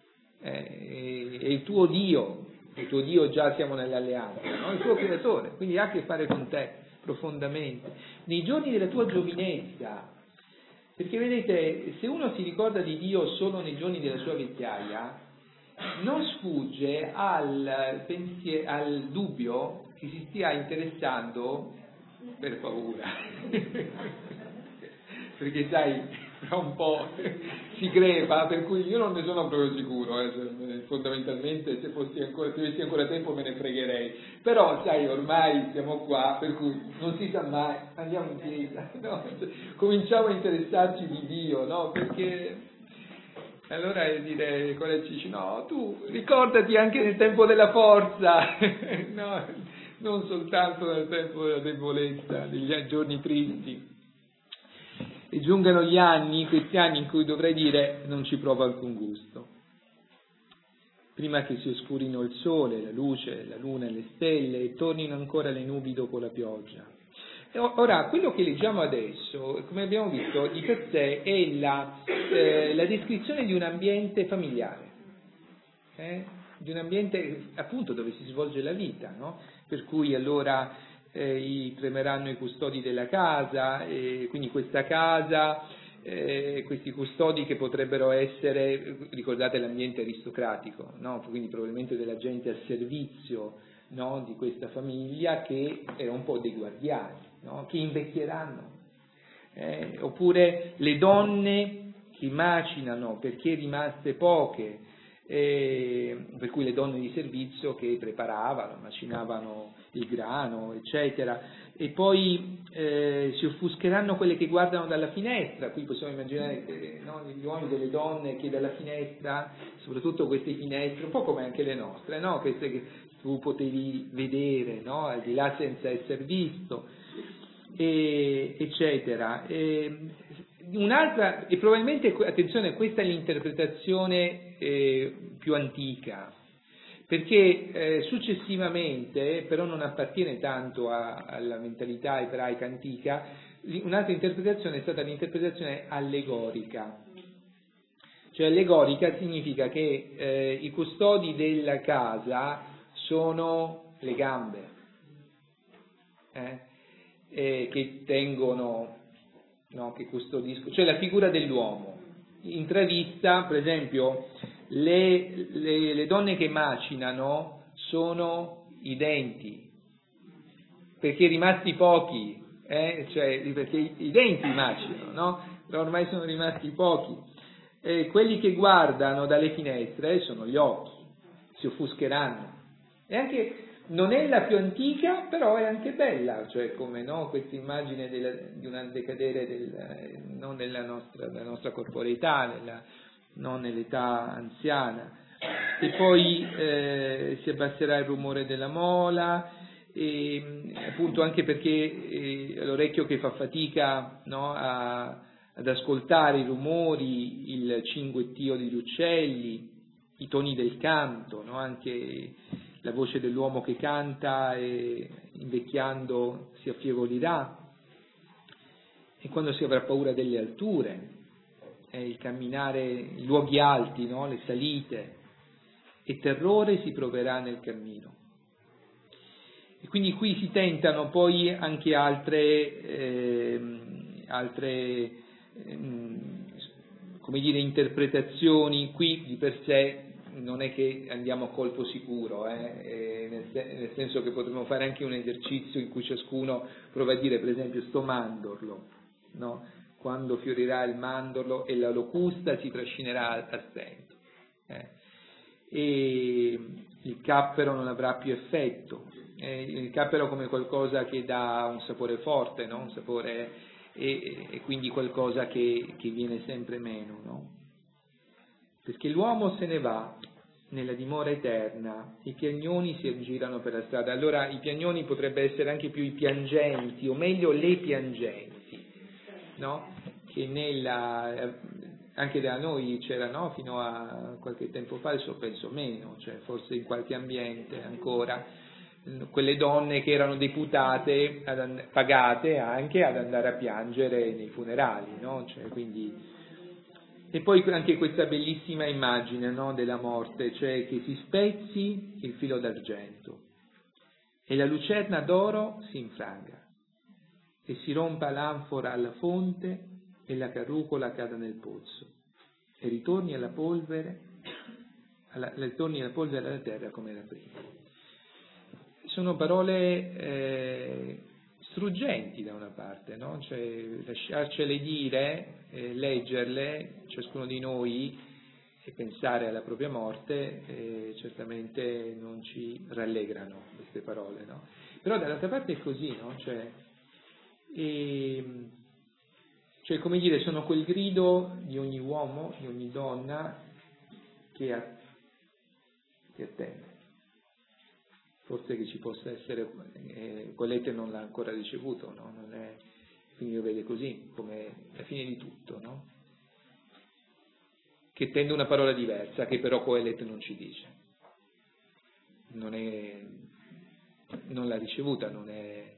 è il tuo Dio, il tuo Dio già siamo nell'alleanza, no? Il tuo Creatore, quindi ha a che fare con te profondamente. Nei giorni della tua giovinezza, perché vedete, se uno si ricorda di Dio solo nei giorni della sua vecchiaia, non sfugge al dubbio che si stia interessando per paura. Perché sai, fra un po' si crepa, per cui io non ne sono proprio sicuro, fondamentalmente se avessi ancora tempo me ne fregherei, però sai, ormai siamo qua, per cui non si sa mai, andiamo in chiesa, no? Cominciamo a interessarci di Dio, no? Perché allora dire con le dici, no, tu ricordati anche nel tempo della forza, no, non soltanto nel tempo della debolezza, degli giorni tristi. E giungano gli anni, questi anni in cui dovrei dire non ci provo alcun gusto. Prima che si oscurino il sole, la luce, la luna e le stelle e tornino ancora le nubi dopo la pioggia. E ora, quello che leggiamo adesso, come abbiamo visto, di per sé è la descrizione di un ambiente familiare, di un ambiente appunto dove si svolge la vita, no? Per cui allora tremeranno i custodi della casa, quindi questa casa, questi custodi che potrebbero essere, ricordate l'ambiente aristocratico, no? Quindi probabilmente della gente al servizio, no? Di questa famiglia che era un po' dei guardiani, no? Che invecchieranno, oppure le donne che macinano perché rimaste poche, per cui le donne di servizio che preparavano, macinavano il grano, eccetera, e poi si offuscheranno quelle che guardano dalla finestra. Qui possiamo immaginare no, gli uomini e delle donne che dalla finestra, soprattutto queste finestre, un po' come anche le nostre, no? Queste che tu potevi vedere, no? Al di là senza essere visto, eccetera. un'altra, e probabilmente, attenzione, questa è l'interpretazione più antica, perché successivamente, però non appartiene tanto alla mentalità ebraica antica, un'altra interpretazione è stata l'interpretazione allegorica. Cioè allegorica significa che i custodi della casa sono le gambe, che tengono, no, che custodiscono, cioè la figura dell'uomo. Intravista, per esempio, le donne che macinano sono i denti, perché rimasti pochi, cioè perché i denti macinano, no? Ormai sono rimasti pochi. Quelli che guardano dalle finestre sono gli occhi, si offuscheranno. E anche, non è la più antica, però è anche bella, cioè come, no, questa immagine di un decadere non della nostra corporeità, non nell'età anziana. E poi si abbasserà il rumore della mola, e appunto anche perché l'orecchio che fa fatica, no, ad ascoltare i rumori, il cinguettio degli uccelli, i toni del canto, no? Anche la voce dell'uomo che canta e invecchiando si affievolirà, e quando si avrà paura delle alture, il camminare in luoghi alti, no? Le salite, e terrore si proverà nel cammino. E quindi qui si tentano poi anche altre come dire, interpretazioni. Qui di per sé non è che andiamo a colpo sicuro, nel senso che potremmo fare anche un esercizio in cui ciascuno prova a dire, per esempio, sto mandorlo, no? Quando fiorirà il mandorlo e la locusta si trascinerà a stento, e il cappero non avrà più effetto, il cappero come qualcosa che dà un sapore forte, no? Un sapore, e quindi qualcosa che viene sempre meno, no? Perché l'uomo se ne va nella dimora eterna, i piagnoni si aggirano per la strada. Allora i piagnoni potrebbe essere anche più i piangenti, o meglio le piangenti, no? Che anche da noi c'era, no? Fino a qualche tempo fa, adesso penso meno, cioè forse in qualche ambiente ancora, quelle donne che erano deputate, pagate anche ad andare a piangere nei funerali, no? Cioè, quindi, e poi anche questa bellissima immagine, no, della morte, cioè che si spezzi il filo d'argento e la lucerna d'oro si infranga e si rompa l'anfora alla fonte e la carrucola cada nel pozzo e ritorni alla polvere alla terra come era prima. Sono parole struggenti da una parte, no? Cioè lasciarcele dire, leggerle, ciascuno di noi, e pensare alla propria morte, certamente non ci rallegrano queste parole, no? Però dall'altra parte è così, no? Cioè, come dire, sono quel grido di ogni uomo, di ogni donna che attende. Forse che ci possa essere, Colette non l'ha ancora ricevuto, no? Quindi lo vede così, come la fine di tutto, no? Che tende una parola diversa, che però Colette non ci dice. Non l'ha ricevuta, non è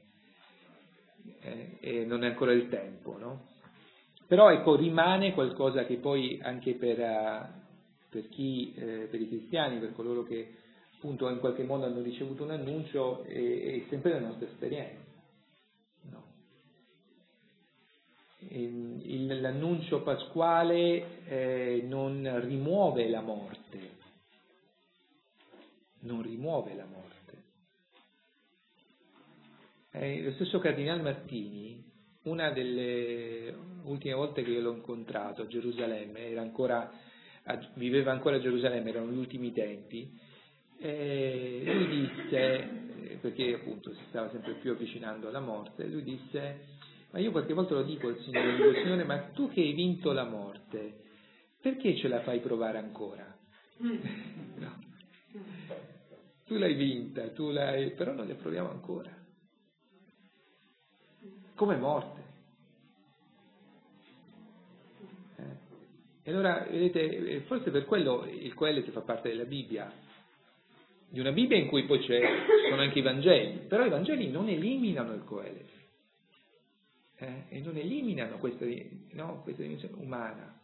ancora il tempo, no? Però ecco, rimane qualcosa che poi anche per i cristiani, per coloro che appunto in qualche modo hanno ricevuto un annuncio, è sempre la nostra esperienza, no? L'annuncio pasquale non rimuove la morte, lo stesso Cardinal Martini, una delle ultime volte che io l'ho incontrato a Gerusalemme, viveva ancora a Gerusalemme, erano gli ultimi tempi, lui disse, perché appunto si stava sempre più avvicinando alla morte, lui disse: ma io qualche volta lo dico al Signore, dico: Signore, ma tu che hai vinto la morte, perché ce la fai provare ancora? No. Tu l'hai vinta, però non la proviamo ancora. Come morte. E allora, vedete, forse per quello il Coelet fa parte della Bibbia, di una Bibbia in cui poi ci sono anche i Vangeli, però i Vangeli non eliminano il Coelet, e non eliminano questa dimensione umana,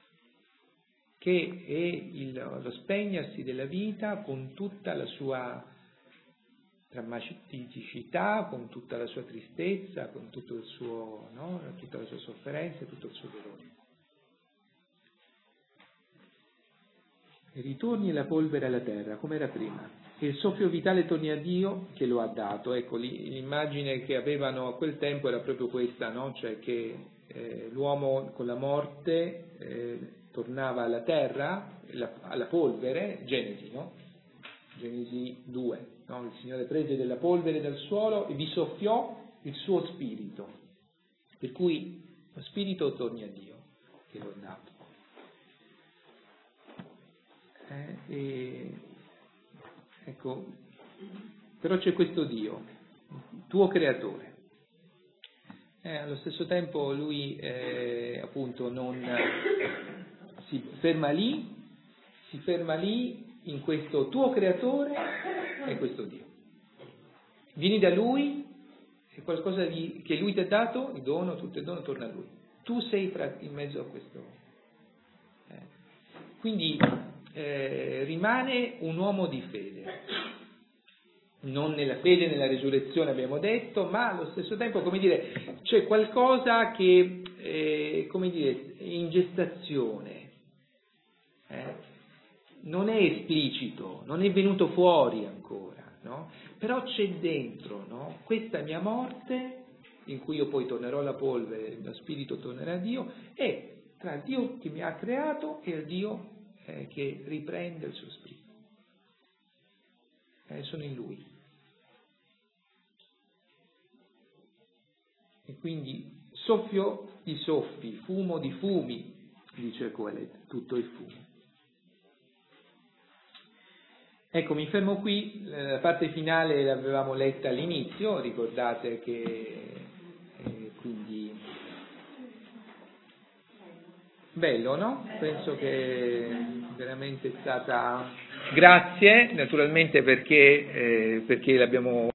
che è lo spegnersi della vita con tutta la sua drammaticità, con tutta la sua tristezza, con tutto il suo, tutta la sua sofferenza e tutto il suo dolore. E ritorni la polvere alla terra, come era prima, e il soffio vitale torni a Dio che lo ha dato. Ecco, l'immagine che avevano a quel tempo era proprio questa, cioè che l'uomo con la morte tornava alla terra, alla polvere, Genesi, Genesi 2, il Signore prese della polvere dal suolo e vi soffiò il suo spirito, per cui lo spirito torni a Dio che lo ha dato. Ecco, però c'è questo Dio, tuo creatore. Allo stesso tempo lui appunto non si ferma lì in questo tuo creatore e questo Dio. Vieni da lui, è qualcosa che lui ti ha dato, il dono, tutto il dono torna a lui. Tu sei in mezzo a questo. Quindi rimane un uomo di fede. Non nella fede nella risurrezione abbiamo detto, ma allo stesso tempo, c'è qualcosa che è in gestazione, non è esplicito, non è venuto fuori ancora, però c'è dentro, questa mia morte, in cui io poi tornerò alla polvere, il mio spirito tornerà a Dio, è tra Dio che mi ha creato e il Dio che riprende il suo spirito. Sono in Lui. E quindi soffio di soffi, fumo di fumi, dice Coelet, tutto il fumo. Ecco, mi fermo qui, la parte finale l'avevamo letta all'inizio, ricordate che quindi bello, no? Penso che veramente è stata. Grazie, naturalmente perché l'abbiamo